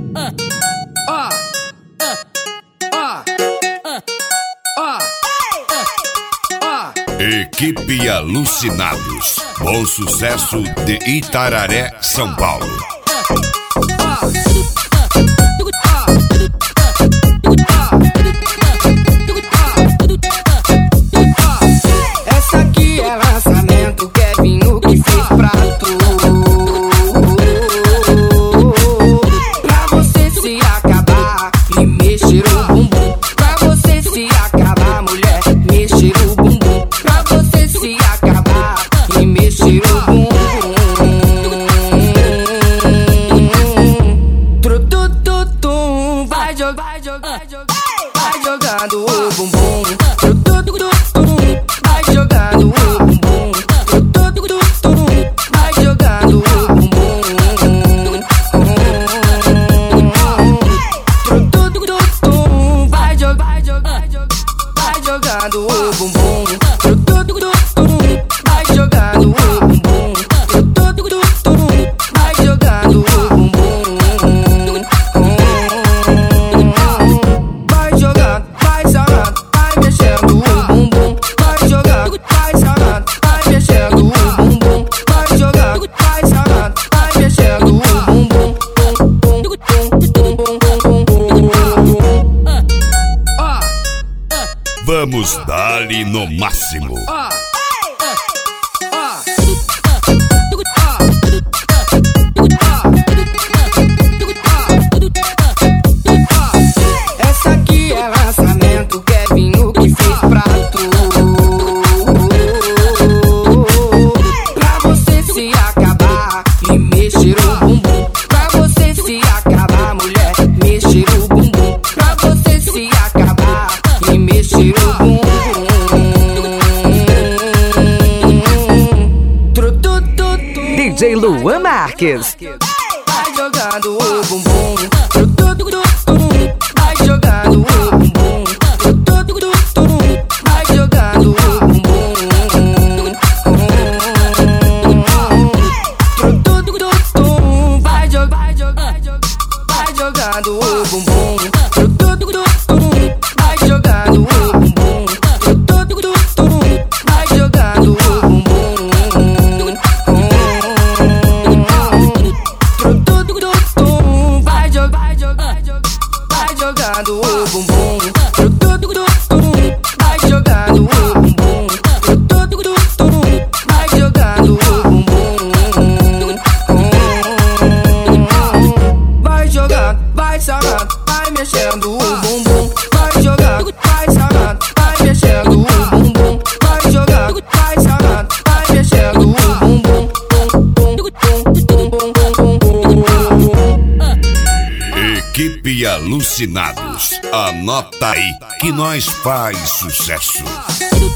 Equipe Alucinados. Bom Sucesso de Itararé, São Paulo. Essa aqui é lançamento, Kevinho que fez pra tu. Pra você se acabar e mexer o bumbum. Pra você se acabar, mulher, mexer o bumbum. Pra você se acabar e mexer o bumbum. Trutututum, vai jogando o bumbum. Trutututum, vai jogando o bumbum. Trutututum, vai jogando o bumbum. Trutututum, vai jogando o bumbum. Trutututum, vai jogando o bumbum. Trutututum, vai jogando o bumbum. Vai jogando, vai sarrando, vai mexendo o bumbum. Vai jogando, vai sarrando, vai mexendo o bumbum. Vai jogando, vai sarrando, vai mexendo o bumbum. Vamos dar-lhe no máximo. Essa aqui é lançamento, Kevinho que fez pra tu. Pra você se acabar e mexer o bumbum. Pra você se acabar, mulher, mexer o bumbum. Pra você se acabar e mexer o bumbum. DJ Luan Marques. Vai jogando o bumbum. Vai jogando o bumbum. Vai jogando o bumbum. Vai jogando o bumbum. Vai jogando o bumbum. Vai jogando o bumbum. Vai jogando o bumbum. Vai jogando o bumbum. Vai jogando o bumbum. Vai jogando, vai sarrando, vai mexendo o bumbum. Vai jogando, vai sarrando, vai mexendo o bumbum. Vai jogando, vai sarrando, vai mexendo o bumbum. Equipe Alucinados. Anota aí que nós faz sucesso.